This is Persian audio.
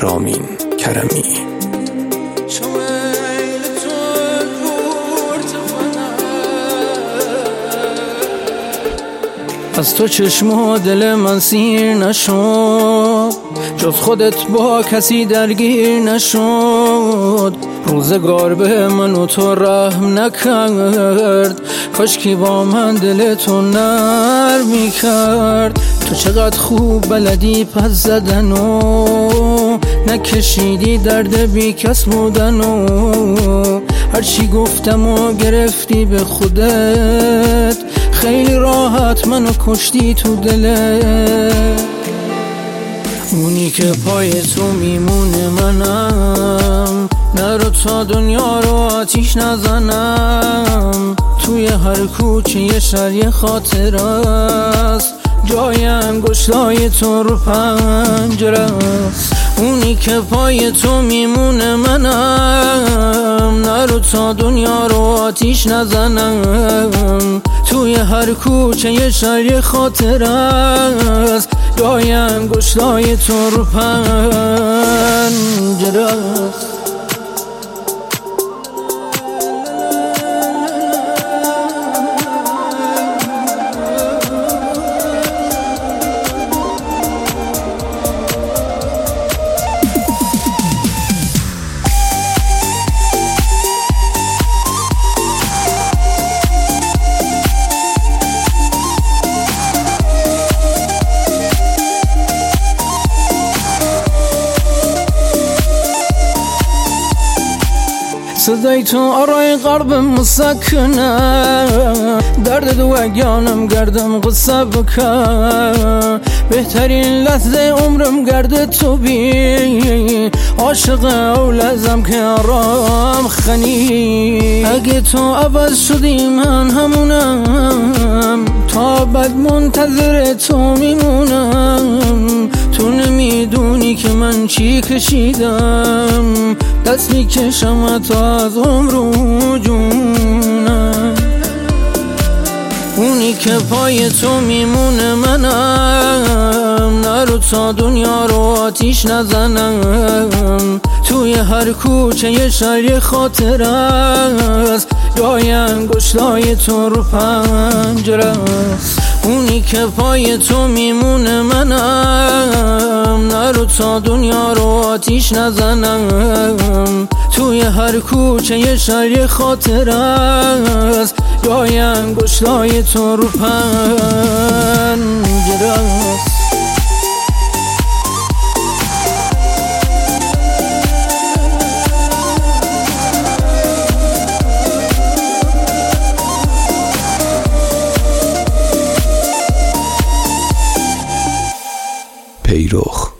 رامین کرمی. از تو چشم و دل من سیر نشد، جز خودت با کسی درگیر نشد. روزگار به من و تو رحم نکرد، کاشکی با من دل تو نرم میکرد. تو چقدر خوب بلدی پس زدن و نکشیدی درد بی کس بودن و هرچی گفتم و گرفتی به خودت. خیلی راحت منو کشتی تو دلت. اونی که پای تو میمونه منم، نرو تا دنیا رو آتیش نزنم. توی هر کوچه یه شهر یه خاطر است، جای انگشتای تو رو پنجره است. اونی که پای تو میمونه منم، نرو تا دنیا رو آتیش نزنم. توی هر کوچه یه شهر یه خاطر است، جای انگشتای تو رو پنجره است. صدای تو آرای قلب مسکنه، درد دوگانم گردم قصه بکن. بهترین لحظه عمرم گرده تو بی، عاشق اولازم که آرام خنی. اگه تو عوض شدی من همونم، تا بعد منتظر تو میمونم. تو نمیدونی که من چی کشیدم، دست میکشم تا از عمر و جونم. اونی که پای تو میمونه منم، نرو تا دنیا رو آتیش نزنم. توی هر کوچه یه شهر یه خاطر است، جای انگشتای تو رو پنجره است. اونی که پای تو میمونه منم، نرو تا دنیا رو آتیش نزنم. توی هر کوچه یه شهر یه خاطر است، جای انگشتای تو رو پنجره است. پیرخ